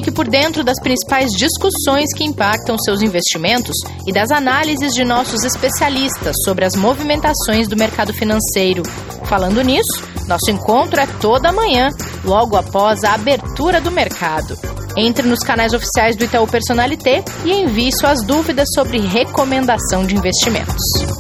Fique por dentro das principais discussões que impactam seus investimentos e das análises de nossos especialistas sobre as movimentações do mercado financeiro. Falando nisso, nosso encontro é toda manhã, logo após a abertura do mercado. Entre nos canais oficiais do Itaú Personalité e envie suas dúvidas sobre recomendação de investimentos.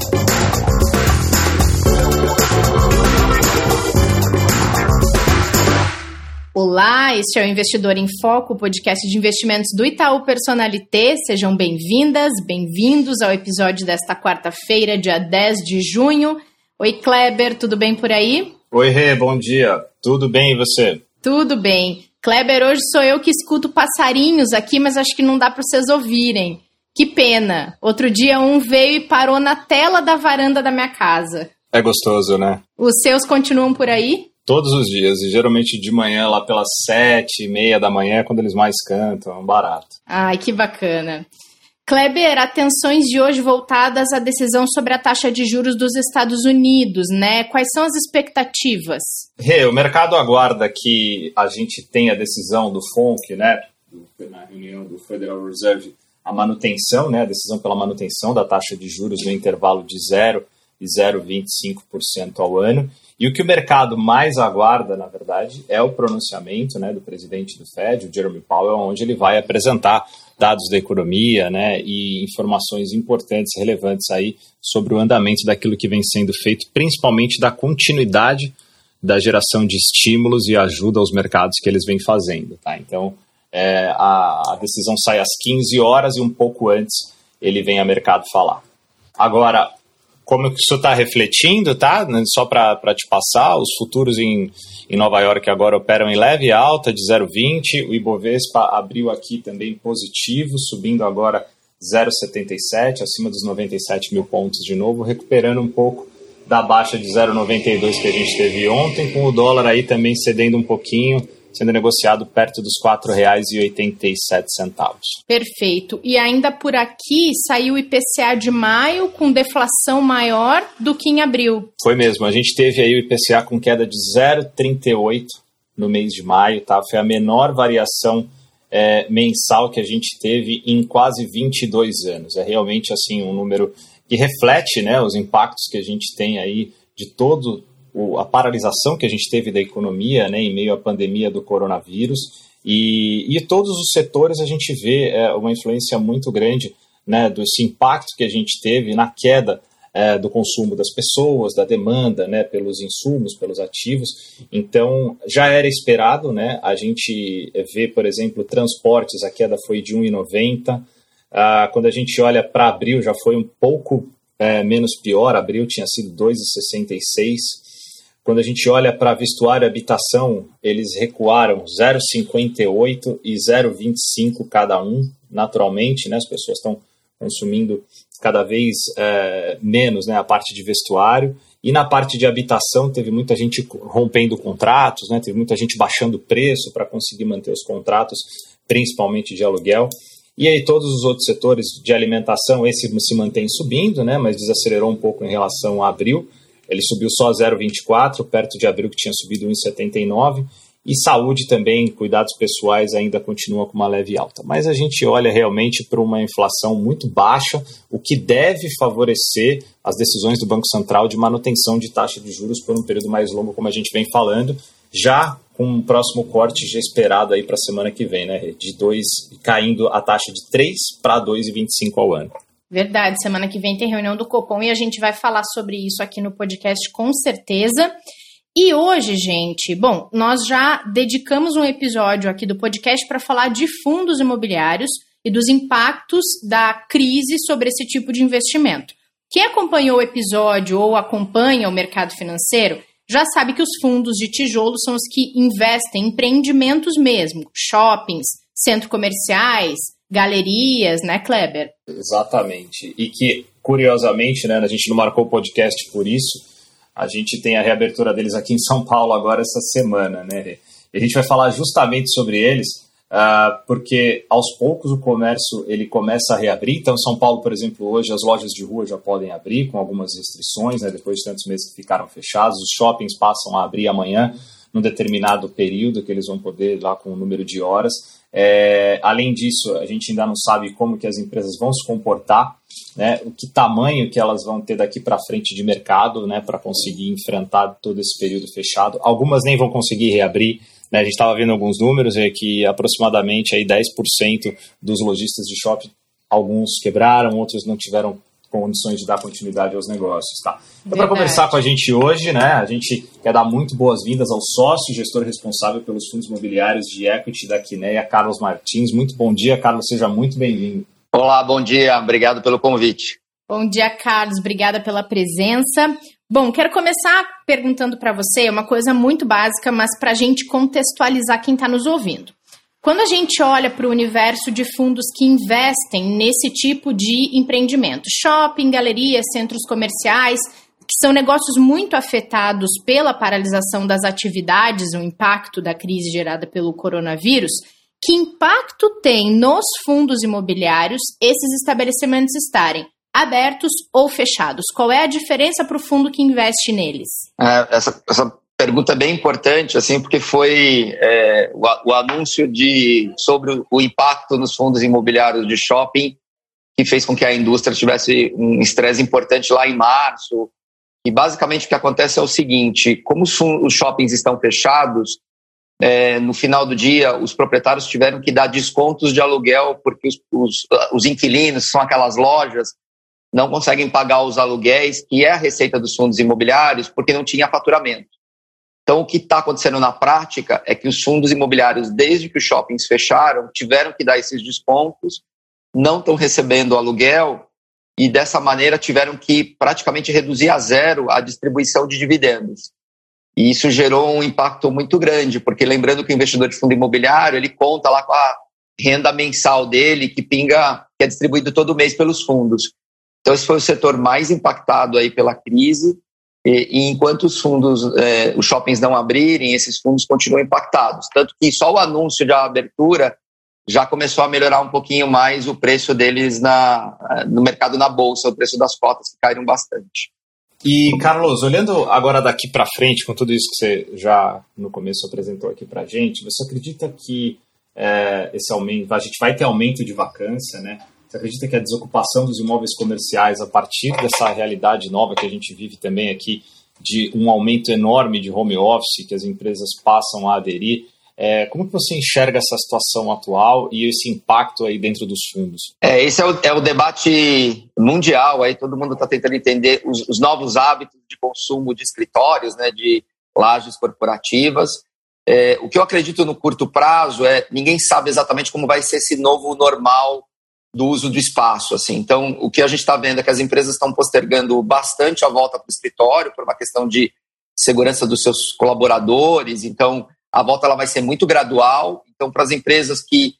Olá, este é o Investidor em Foco, o podcast de investimentos do Itaú Personalité. Sejam bem-vindas, bem-vindos ao episódio desta quarta-feira, dia 10 de junho. Oi, Kleber, tudo bem por aí? Oi, Rê, bom dia. Tudo bem e você? Tudo bem. Kleber, hoje sou eu que escuto passarinhos aqui, mas acho que não dá para vocês ouvirem. Que pena. Outro dia um veio e parou na tela da varanda da minha casa. É gostoso, né? Os seus continuam por aí? Todos os dias, e geralmente de manhã, lá pelas 7h30 da manhã, quando eles mais cantam, é um barato. Ai, que bacana. Kleber, atenções de hoje voltadas à decisão sobre a taxa de juros dos Estados Unidos, né? Quais são as expectativas? O mercado aguarda que a gente tenha a decisão do FONC, né? Na reunião do Federal Reserve, a manutenção, né? A decisão pela manutenção da taxa de juros no intervalo de 0% e 0,25% ao ano. E o que o mercado mais aguarda, na verdade, é o pronunciamento, né, do presidente do Fed, o Jerome Powell, onde ele vai apresentar dados da economia, né, e informações importantes, relevantes aí sobre o andamento daquilo que vem sendo feito, principalmente da continuidade da geração de estímulos e ajuda aos mercados que eles vêm fazendo. Tá? Então, a decisão sai às 15 horas e um pouco antes ele vem a mercado falar. Agora, como isso está refletindo, tá? Só para te passar, os futuros em Nova York agora operam em leve alta de 0,20, o Ibovespa abriu aqui também positivo, subindo agora 0,77, acima dos 97 mil pontos de novo, recuperando um pouco da baixa de 0,92 que a gente teve ontem, com o dólar aí também cedendo um pouquinho, sendo negociado perto dos R$ 4,87. Perfeito. E ainda por aqui saiu o IPCA de maio com deflação maior do que em abril. Foi mesmo. A gente teve aí o IPCA com queda de 0,38 no mês de maio. Tá? Foi a menor variação mensal que a gente teve em quase 22 anos. É realmente assim, um número que reflete, né, os impactos que a gente tem aí de todo a paralisação que a gente teve da economia, né, em meio à pandemia do coronavírus, e todos os setores a gente vê uma influência muito grande, né, desse impacto que a gente teve na queda do consumo das pessoas, da demanda, né, pelos insumos, pelos ativos. Então, já era esperado, né, a gente vê, por exemplo, transportes, a queda foi de 1,90, quando a gente olha para abril já foi um pouco menos pior, abril tinha sido 2,66. Quando a gente olha para vestuário e habitação, eles recuaram 0,58 e 0,25 cada um, naturalmente, né? As pessoas estão consumindo cada vez menos, né, a parte de vestuário. E na parte de habitação, teve muita gente rompendo contratos, né? Teve muita gente baixando o preço para conseguir manter os contratos, principalmente de aluguel. E aí todos os outros setores de alimentação, esse se mantém subindo, né, mas desacelerou um pouco em relação a abril. Ele subiu só 0,24, perto de abril que tinha subido 1,79. E saúde também, cuidados pessoais ainda continua com uma leve alta. Mas a gente olha realmente para uma inflação muito baixa, o que deve favorecer as decisões do Banco Central de manutenção de taxa de juros por um período mais longo, como a gente vem falando, já com um próximo corte já esperado aí para a semana que vem, né? De 2, caindo a taxa de 3 para 2,25 ao ano. Verdade, semana que vem tem reunião do Copom e a gente vai falar sobre isso aqui no podcast com certeza. E hoje, gente, bom, nós já dedicamos um episódio aqui do podcast para falar de fundos imobiliários e dos impactos da crise sobre esse tipo de investimento. Quem acompanhou o episódio ou acompanha o mercado financeiro já sabe que os fundos de tijolo são os que investem em empreendimentos mesmo, shoppings, centros comerciais, galerias, né, Kleber? Exatamente. E que, curiosamente, né, a gente não marcou o podcast por isso, a gente tem a reabertura deles aqui em São Paulo agora essa semana, né? E a gente vai falar justamente sobre eles, porque aos poucos o comércio ele começa a reabrir. Então, São Paulo, por exemplo, hoje as lojas de rua já podem abrir com algumas restrições, né, depois de tantos meses que ficaram fechados. Os shoppings passam a abrir amanhã, num determinado período que eles vão poder, lá com o número de horas. Além disso, a gente ainda não sabe como que as empresas vão se comportar, né, que tamanho que elas vão ter daqui para frente de mercado, né, para conseguir enfrentar todo esse período fechado. Algumas nem vão conseguir reabrir, né, a gente estava vendo alguns números, que aproximadamente aí 10% dos lojistas de shopping, alguns quebraram, outros não tiveram condições de dar continuidade aos negócios, tá? Então, para conversar com a gente hoje, né, a gente quer dar muito boas-vindas ao sócio e gestor responsável pelos fundos imobiliários de equity da Quineia, Carlos Martins. Muito bom dia, Carlos, seja muito bem-vindo. Olá, bom dia, obrigado pelo convite. Bom dia, Carlos, obrigada pela presença. Bom, quero começar perguntando para você uma coisa muito básica, mas para a gente contextualizar quem está nos ouvindo. Quando a gente olha para o universo de fundos que investem nesse tipo de empreendimento, shopping, galerias, centros comerciais, que são negócios muito afetados pela paralisação das atividades, o impacto da crise gerada pelo coronavírus, que impacto tem nos fundos imobiliários esses estabelecimentos estarem abertos ou fechados? Qual é a diferença para o fundo que investe neles? Essa pergunta é bem importante, assim, porque foi o anúncio sobre o impacto nos fundos imobiliários de shopping que fez com que a indústria tivesse um estresse importante lá em março. E basicamente o que acontece é o seguinte: como os shoppings estão fechados, no final do dia os proprietários tiveram que dar descontos de aluguel porque os inquilinos, que são aquelas lojas, não conseguem pagar os aluguéis, que é a receita dos fundos imobiliários, porque não tinha faturamento. Então, o que está acontecendo na prática é que os fundos imobiliários, desde que os shoppings fecharam, tiveram que dar esses descontos, não estão recebendo aluguel e, dessa maneira, tiveram que praticamente reduzir a zero a distribuição de dividendos. E isso gerou um impacto muito grande, porque lembrando que o investidor de fundo imobiliário, ele conta lá com a renda mensal dele, que é distribuído todo mês pelos fundos. Então, esse foi o setor mais impactado aí pela crise. E enquanto os shoppings não abrirem, esses fundos continuam impactados. Tanto que só o anúncio de abertura já começou a melhorar um pouquinho mais o preço deles no mercado na bolsa, o preço das cotas que caíram bastante. E, Carlos, olhando agora daqui para frente, com tudo isso que você já no começo apresentou aqui para a gente, você acredita que esse aumento, a gente vai ter aumento de vacância, né? Você acredita que a desocupação dos imóveis comerciais, a partir dessa realidade nova que a gente vive também aqui, de um aumento enorme de home office, que as empresas passam a aderir, como que você enxerga essa situação atual e esse impacto aí dentro dos fundos? Esse é o debate mundial, aí todo mundo está tentando entender os novos hábitos de consumo de escritórios, né, de lajes corporativas. O que eu acredito no curto prazo ninguém sabe exatamente como vai ser esse novo normal do uso do espaço, assim. Então, o que a gente está vendo é que as empresas estão postergando bastante a volta para o escritório por uma questão de segurança dos seus colaboradores. Então, a volta ela vai ser muito gradual. Então, para as empresas que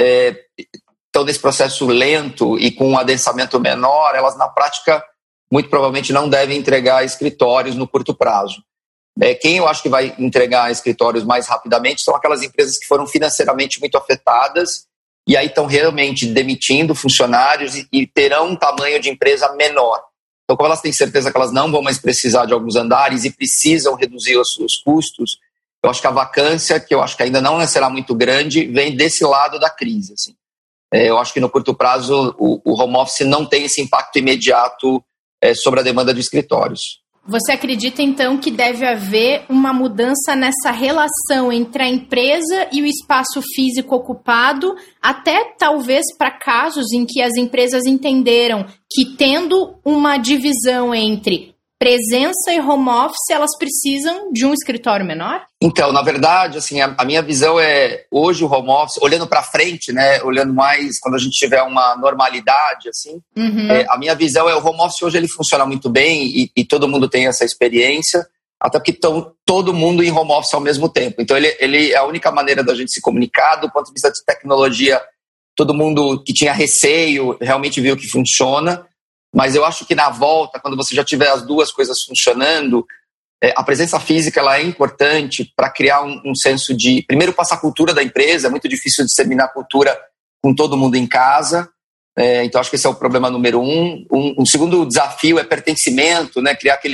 estão nesse processo lento e com um adensamento menor, elas, na prática, muito provavelmente não devem entregar escritórios no curto prazo. Quem eu acho que vai entregar escritórios mais rapidamente são aquelas empresas que foram financeiramente muito afetadas e aí estão realmente demitindo funcionários e terão um tamanho de empresa menor. Então, como elas têm certeza que elas não vão mais precisar de alguns andares e precisam reduzir os custos, eu acho que a vacância, que eu acho que ainda não será muito grande, vem desse lado da crise. Assim. Eu acho que no curto prazo o home office não tem esse impacto imediato sobre a demanda de escritórios. Você acredita, então, que deve haver uma mudança nessa relação entre a empresa e o espaço físico ocupado, até talvez para casos em que as empresas entenderam que, tendo uma divisão entre presença e home office, elas precisam de um escritório menor? Então, na verdade, assim, a minha visão hoje o home office, olhando para frente, né, olhando mais quando a gente tiver uma normalidade, assim, a minha visão o home office hoje ele funciona muito bem e todo mundo tem essa experiência, até porque estão todo mundo em home office ao mesmo tempo. Então, ele é a única maneira da gente se comunicar. Do ponto de vista de tecnologia, todo mundo que tinha receio realmente viu que funciona. Mas eu acho que na volta, quando você já tiver as duas coisas funcionando, a presença física ela é importante para criar um senso de... Primeiro, passar a cultura da empresa. É muito difícil disseminar a cultura com todo mundo em casa. Então, acho que esse é o problema número um. Um segundo desafio é pertencimento, né? Criar aquele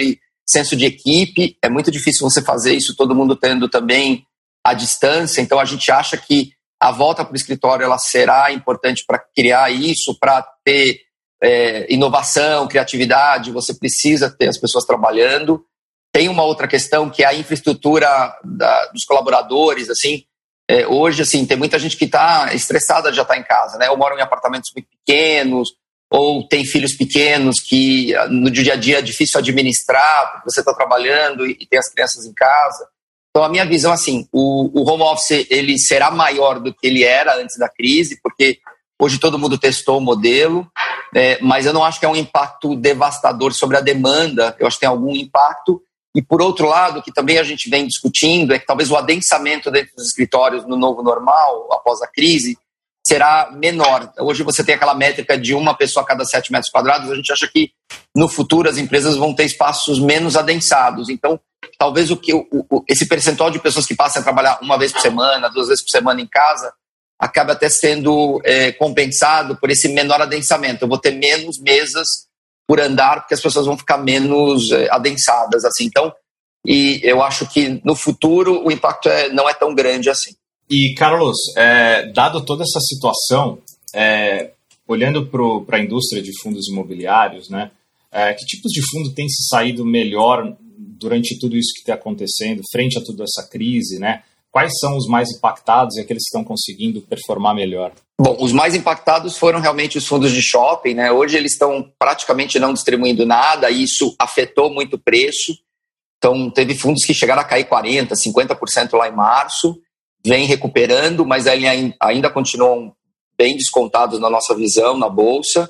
senso de equipe. É muito difícil você fazer isso, todo mundo tendo também a distância. Então, a gente acha que a volta para o escritório ela será importante para criar isso, para ter inovação, criatividade. Você precisa ter as pessoas trabalhando. Tem uma outra questão que é a infraestrutura dos colaboradores. Assim, hoje, assim, tem muita gente que está estressada de já estar em casa, né? Ou moram em apartamentos muito pequenos, ou tem filhos pequenos que no dia a dia é difícil administrar, porque você está trabalhando e tem as crianças em casa. Então, a minha visão, assim, o home office ele será maior do que ele era antes da crise, porque hoje todo mundo testou o modelo, mas eu não acho que é um impacto devastador sobre a demanda. Eu acho que tem algum impacto. E, por outro lado, que também a gente vem discutindo, é que talvez o adensamento dentro dos escritórios no novo normal, após a crise, será menor. Hoje você tem aquela métrica de uma pessoa a cada 7 metros quadrados. A gente acha que no futuro as empresas vão ter espaços menos adensados. Então, talvez esse percentual de pessoas que passam a trabalhar uma vez por semana, 2 vezes por semana em casa, acabe até sendo compensado por esse menor adensamento. Eu vou ter menos mesas por andar, porque as pessoas vão ficar menos adensadas. Assim. Então, e eu acho que no futuro o impacto não é tão grande assim. E, Carlos, dado toda essa situação, olhando para a indústria de fundos imobiliários, né, que tipos de fundo tem se saído melhor durante tudo isso que está acontecendo, frente a toda essa crise, né? Quais são os mais impactados e aqueles que estão conseguindo performar melhor? Bom, os mais impactados foram realmente os fundos de shopping, né? Hoje eles estão praticamente não distribuindo nada, e isso afetou muito o preço. Então, teve fundos que chegaram a cair 40%, 50% lá em março, vem recuperando, mas ainda continuam bem descontados na nossa visão, na Bolsa.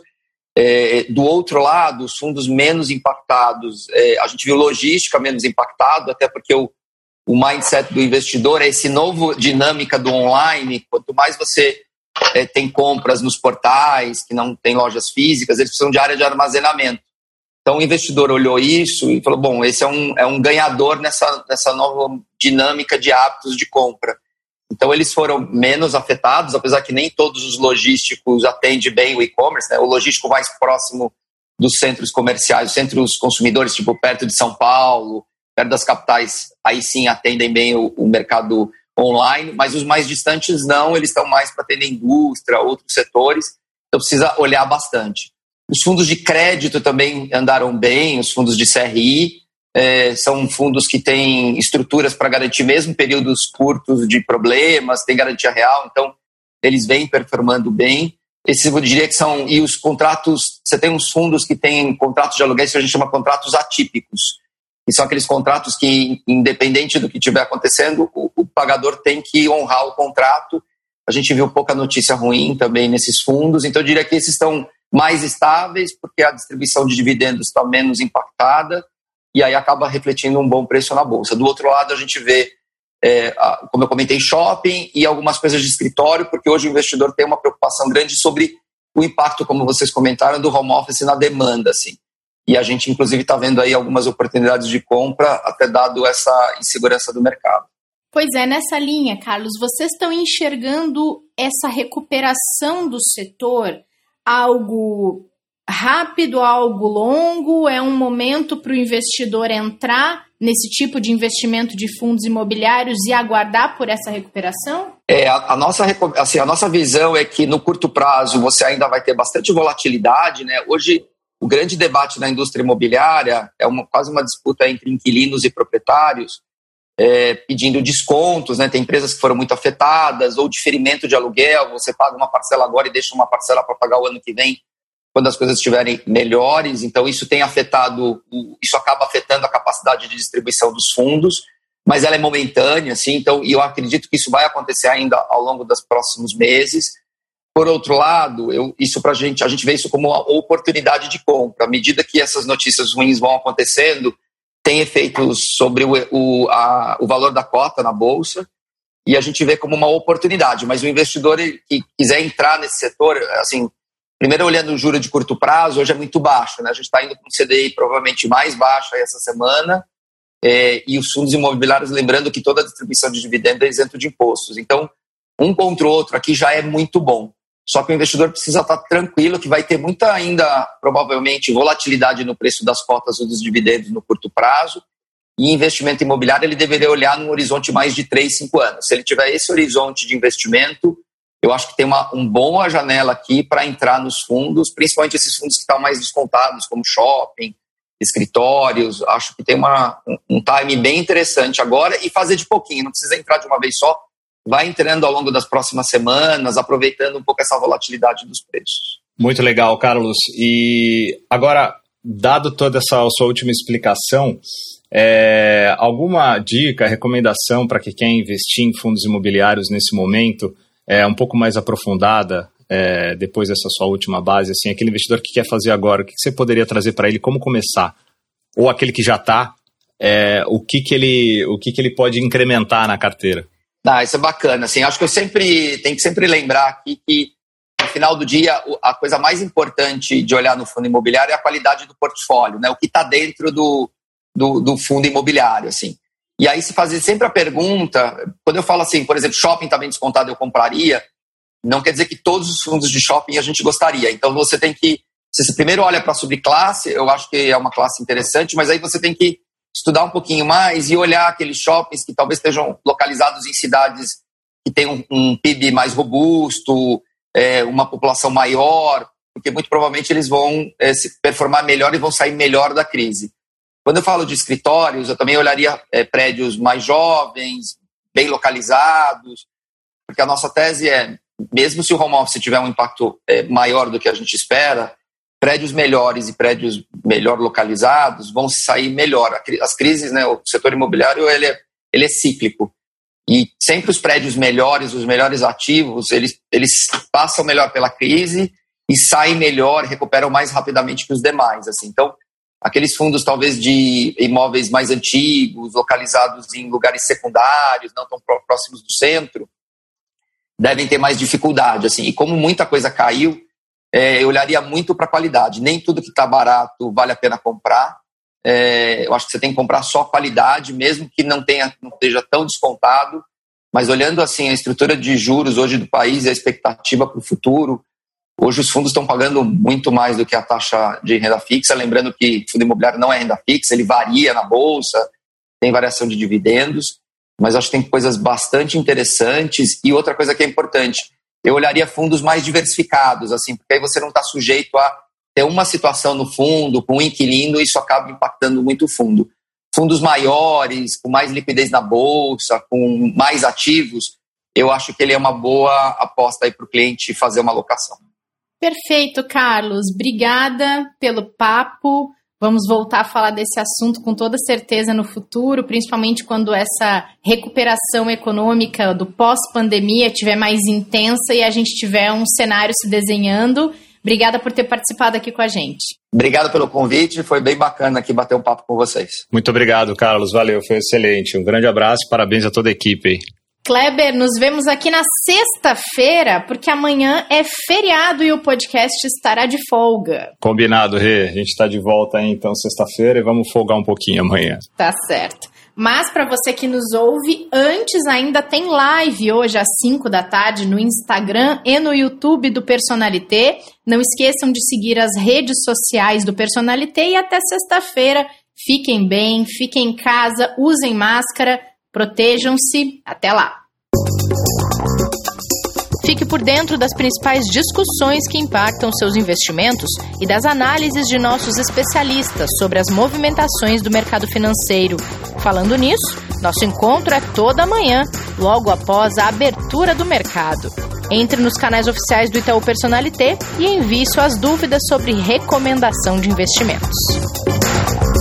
Do outro lado, os fundos menos impactados, a gente viu logística menos impactado, até porque o mindset do investidor é esse novo dinâmica do online. Quanto mais você tem compras nos portais, que não tem lojas físicas, eles precisam de área de armazenamento. Então o investidor olhou isso e falou, bom, esse é um ganhador nessa nova dinâmica de hábitos de compra. Então eles foram menos afetados, apesar que nem todos os logísticos atendem bem o e-commerce, né? O logístico mais próximo dos centros comerciais, os centros consumidores, tipo perto de São Paulo, perto das capitais, aí sim atendem bem o mercado online, mas os mais distantes não, eles estão mais para atender indústria, outros setores, então precisa olhar bastante. Os fundos de crédito também andaram bem, os fundos de CRI, são fundos que têm estruturas para garantir mesmo períodos curtos de problemas, tem garantia real, então eles vêm performando bem. Esses eu diria que são, e os contratos, você tem uns fundos que têm contratos de aluguéis que a gente chama contratos atípicos, que são aqueles contratos que, independente do que estiver acontecendo, o pagador tem que honrar o contrato. A gente viu pouca notícia ruim também nesses fundos, então eu diria que esses estão mais estáveis, porque a distribuição de dividendos está menos impactada, e aí acaba refletindo um bom preço na Bolsa. Do outro lado, a gente vê, como eu comentei, shopping e algumas coisas de escritório, porque hoje o investidor tem uma preocupação grande sobre o impacto, como vocês comentaram, do home office na demanda, assim. E a gente, inclusive, está vendo aí algumas oportunidades de compra, até dado essa insegurança do mercado. Pois é, nessa linha, Carlos, vocês estão enxergando essa recuperação do setor algo rápido, algo longo? É um momento para o investidor entrar nesse tipo de investimento de fundos imobiliários e aguardar por essa recuperação? A nossa visão é que no curto prazo você ainda vai ter bastante volatilidade, né? Hoje, o grande debate na indústria imobiliária é quase uma disputa entre inquilinos e proprietários, pedindo descontos, né? Tem empresas que foram muito afetadas, ou diferimento de aluguel, você paga uma parcela agora e deixa uma parcela para pagar o ano que vem, quando as coisas estiverem melhores. Então isso acaba afetando a capacidade de distribuição dos fundos, mas ela é momentânea, assim, então, e eu acredito que isso vai acontecer ainda ao longo dos próximos meses. Por outro lado, a gente vê isso como uma oportunidade de compra. À medida que essas notícias ruins vão acontecendo, tem efeitos sobre o valor da cota na Bolsa, e a gente vê como uma oportunidade. Mas o investidor que quiser entrar nesse setor, assim, primeiro olhando o juro de curto prazo, hoje é muito baixo, né? A gente está indo com um CDI provavelmente mais baixo aí essa semana, e os fundos imobiliários, lembrando que toda a distribuição de dividendos é isento de impostos. Então, um contra o outro aqui já é muito bom. só que o investidor precisa estar tranquilo que vai ter muita ainda, provavelmente, volatilidade no preço das cotas ou dos dividendos no curto prazo, e investimento imobiliário ele deveria olhar num horizonte mais de 3, 5 anos. Se ele tiver esse horizonte de investimento, eu acho que tem uma boa janela aqui para entrar nos fundos, principalmente esses fundos que estão mais descontados, como shopping, escritórios. Acho que tem um time bem interessante agora, e fazer de pouquinho, não precisa entrar de uma vez só, vai entrando ao longo das próximas semanas, aproveitando um pouco essa volatilidade dos preços. Muito legal, Carlos. E agora, dado toda essa sua última explicação, alguma dica, recomendação para quem quer investir em fundos imobiliários nesse momento, um pouco mais aprofundada, depois dessa sua última base, assim, aquele investidor que quer fazer agora, o que você poderia trazer para ele, como começar? Ou aquele que já está, o que ele pode incrementar na carteira? Isso é bacana. Assim, acho que tenho que sempre lembrar aqui que, no final do dia, a coisa mais importante de olhar no fundo imobiliário é a qualidade do portfólio, né? O que está dentro do fundo imobiliário. Assim. E aí se fazer sempre a pergunta, quando eu falo assim, por exemplo, shopping está bem descontado, eu compraria, não quer dizer que todos os fundos de shopping a gente gostaria. Então você tem que, se você primeiro olha para a subclasse, eu acho que é uma classe interessante, mas aí você tem que estudar um pouquinho mais e olhar aqueles shoppings que talvez estejam localizados em cidades que têm um PIB mais robusto, uma população maior, porque muito provavelmente eles vão se performar melhor e vão sair melhor da crise. Quando eu falo de escritórios, eu também olharia prédios mais jovens, bem localizados, porque a nossa tese mesmo se o home office tiver um impacto maior do que a gente espera, prédios melhores e prédios melhor localizados vão sair melhor. As crises, né, o setor imobiliário ele é cíclico. E sempre os prédios melhores, os melhores ativos, eles passam melhor pela crise e saem melhor, recuperam mais rapidamente que os demais. Assim. Então, aqueles fundos talvez de imóveis mais antigos, localizados em lugares secundários, não tão próximos do centro, devem ter mais dificuldade. Assim. E como muita coisa caiu, eu olharia muito para a qualidade. Nem tudo que está barato vale a pena comprar. Eu acho que você tem que comprar só qualidade, mesmo que não esteja tão descontado. Mas olhando assim a estrutura de juros hoje do país e a expectativa para o futuro, hoje os fundos estão pagando muito mais do que a taxa de renda fixa. Lembrando que fundo imobiliário não é renda fixa, ele varia na bolsa, tem variação de dividendos. Mas acho que tem coisas bastante interessantes. E outra coisa que é importante, eu olharia fundos mais diversificados, assim, porque aí você não está sujeito a ter uma situação no fundo, com um inquilino, e isso acaba impactando muito o fundo. Fundos maiores, com mais liquidez na bolsa, com mais ativos, eu acho que ele é uma boa aposta para o cliente fazer uma alocação. Perfeito, Carlos. Obrigada pelo papo. Vamos voltar a falar desse assunto com toda certeza no futuro, principalmente quando essa recuperação econômica do pós-pandemia estiver mais intensa e a gente tiver um cenário se desenhando. Obrigada por ter participado aqui com a gente. Obrigado pelo convite, foi bem bacana aqui bater um papo com vocês. Muito obrigado, Carlos, valeu, foi excelente. Um grande abraço e parabéns a toda a equipe aí. Kleber, nos vemos aqui na sexta-feira, porque amanhã é feriado e o podcast estará de folga. Combinado, Rê. A gente está de volta aí, então, sexta-feira, e vamos folgar um pouquinho amanhã. Tá certo. Mas para você que nos ouve, antes ainda tem live hoje às 5 da tarde no Instagram e no YouTube do Personalité. Não esqueçam de seguir as redes sociais do Personalité e até sexta-feira. Fiquem bem, fiquem em casa, usem máscara. Protejam-se. Até lá! Fique por dentro das principais discussões que impactam seus investimentos e das análises de nossos especialistas sobre as movimentações do mercado financeiro. Falando nisso, nosso encontro é toda manhã, logo após a abertura do mercado. Entre nos canais oficiais do Itaú Personalité e envie suas dúvidas sobre recomendação de investimentos.